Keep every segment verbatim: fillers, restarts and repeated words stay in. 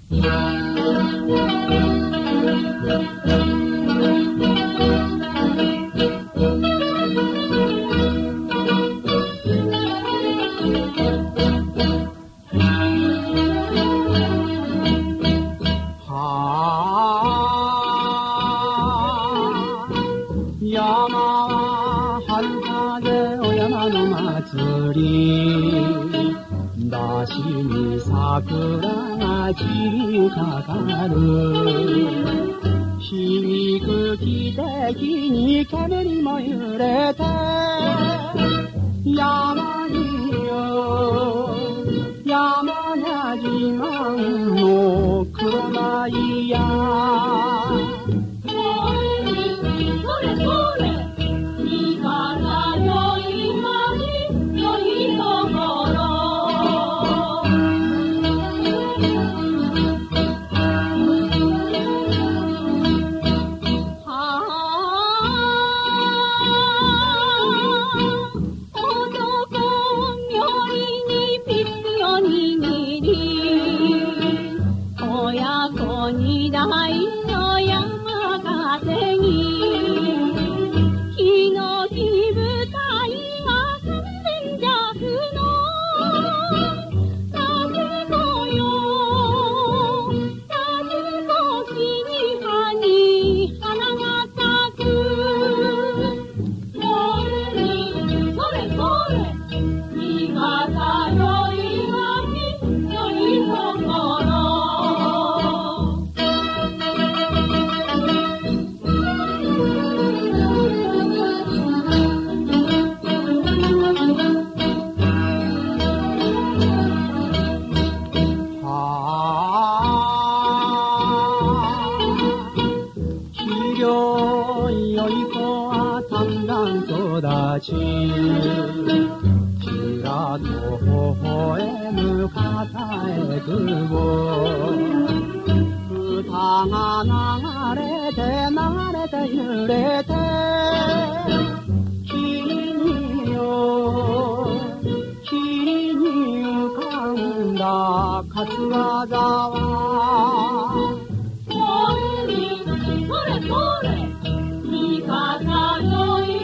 に桜が散りかかる響く汽笛に煙も揺れて山によ山が自慢の黒舞やそれそれいかなよい街よいところちらと微笑む片えくぼ歌が流れて流れて揺れて霧によ霧に浮かんだ桂沢それそれ味方よい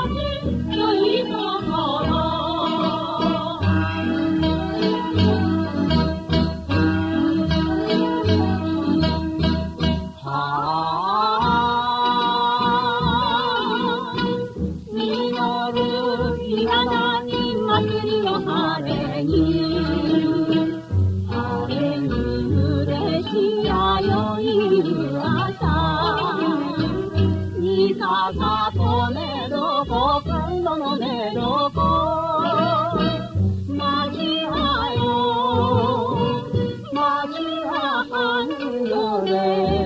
さとねどこ今度のねどこ街はよ街は半夜で